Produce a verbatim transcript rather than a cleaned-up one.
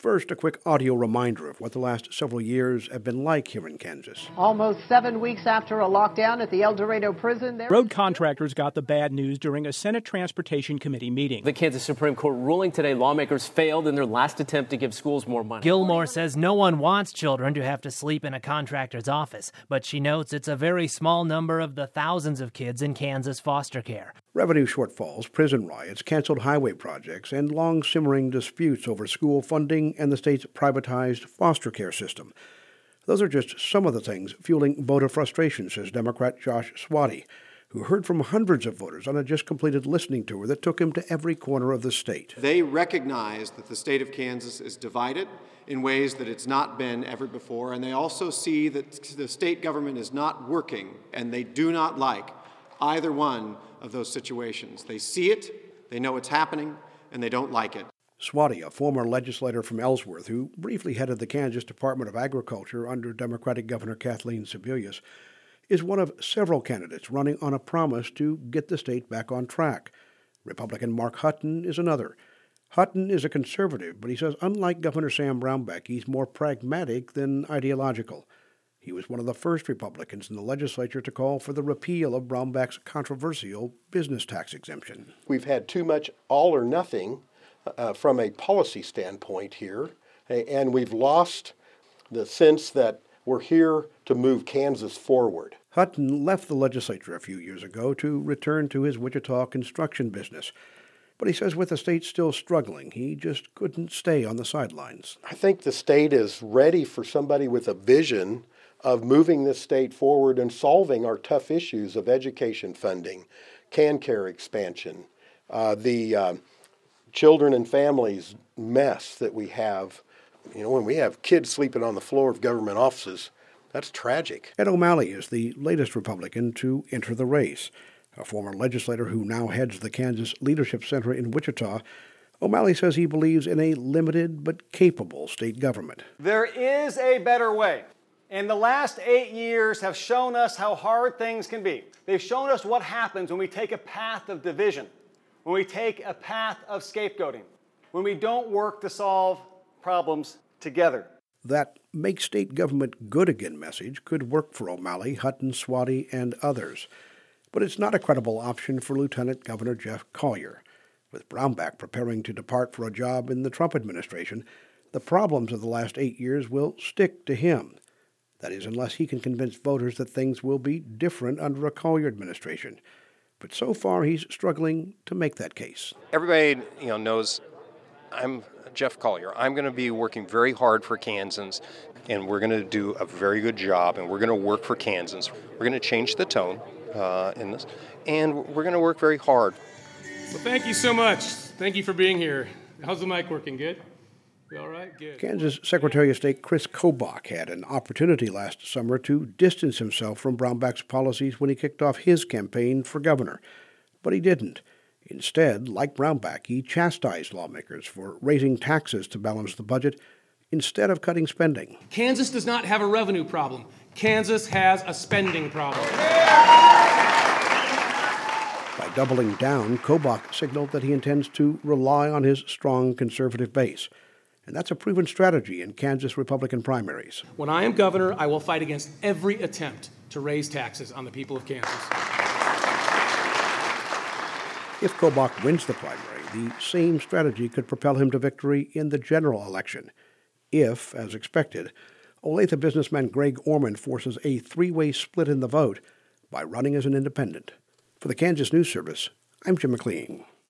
First, a quick audio reminder of what the last several years have been like here in Kansas. Almost seven weeks after a lockdown at the El Dorado prison, there... Road contractors got the bad news during a Senate Transportation Committee meeting. The Kansas Supreme Court ruling today, lawmakers failed in their last attempt to give schools more money. Gilmore says no one wants children to have to sleep in a contractor's office, but she notes it's a very small number of the thousands of kids in Kansas foster care. Revenue shortfalls, prison riots, canceled highway projects, and long-simmering disputes over school funding and the state's privatized foster care system. Those are just some of the things fueling voter frustration, says Democrat Josh Swati, who heard from hundreds of voters on a just-completed listening tour that took him to every corner of the state. They recognize that the state of Kansas is divided in ways that it's not been ever before, and they also see that the state government is not working, and they do not like either one of those situations. They see it, they know it's happening, and they don't like it. Swati, a former legislator from Ellsworth who briefly headed the Kansas Department of Agriculture under Democratic Governor Kathleen Sebelius, is one of several candidates running on a promise to get the state back on track. Republican Mark Hutton is another. Hutton is a conservative, but he says unlike Governor Sam Brownback, he's more pragmatic than ideological. He was one of the first Republicans in the legislature to call for the repeal of Brownback's controversial business tax exemption. We've had too much all or nothing uh, from a policy standpoint here, and we've lost the sense that we're here to move Kansas forward. Hutton left the legislature a few years ago to return to his Wichita construction business. But he says with the state still struggling, he just couldn't stay on the sidelines. I think the state is ready for somebody with a vision of moving this state forward and solving our tough issues of education funding, CanCare expansion, uh, the uh, children and families mess that we have. You know, when we have kids sleeping on the floor of government offices, that's tragic. Ed O'Malley is the latest Republican to enter the race. A former legislator who now heads the Kansas Leadership Center in Wichita, O'Malley says he believes in a limited but capable state government. There is a better way. And the last eight years have shown us how hard things can be. They've shown us what happens when we take a path of division, when we take a path of scapegoating, when we don't work to solve problems together. That make state government good again message could work for O'Malley, Hutton, Swati, and others. But it's not a credible option for Lieutenant Governor Jeff Collier. With Brownback preparing to depart for a job in the Trump administration, the problems of the last eight years will stick to him. That is, unless he can convince voters that things will be different under a Collier administration. But so far, he's struggling to make that case. Everybody, you know, knows I'm Jeff Collier. I'm going to be working very hard for Kansans, and we're going to do a very good job, and we're going to work for Kansans. We're going to change the tone uh, in this, and we're going to work very hard. Well, thank you so much. Thank you for being here. How's the mic working? Good? All right, good. Kansas Secretary of State Chris Kobach had an opportunity last summer to distance himself from Brownback's policies when he kicked off his campaign for governor. But he didn't. Instead, like Brownback, he chastised lawmakers for raising taxes to balance the budget instead of cutting spending. Kansas does not have a revenue problem. Kansas has a spending problem. By doubling down, Kobach signaled that he intends to rely on his strong conservative base. And that's a proven strategy in Kansas Republican primaries. When I am governor, I will fight against every attempt to raise taxes on the people of Kansas. If Kobach wins the primary, the same strategy could propel him to victory in the general election. If, as expected, Olathe businessman Greg Orman forces a three-way split in the vote by running as an independent. For the Kansas News Service, I'm Jim McLean.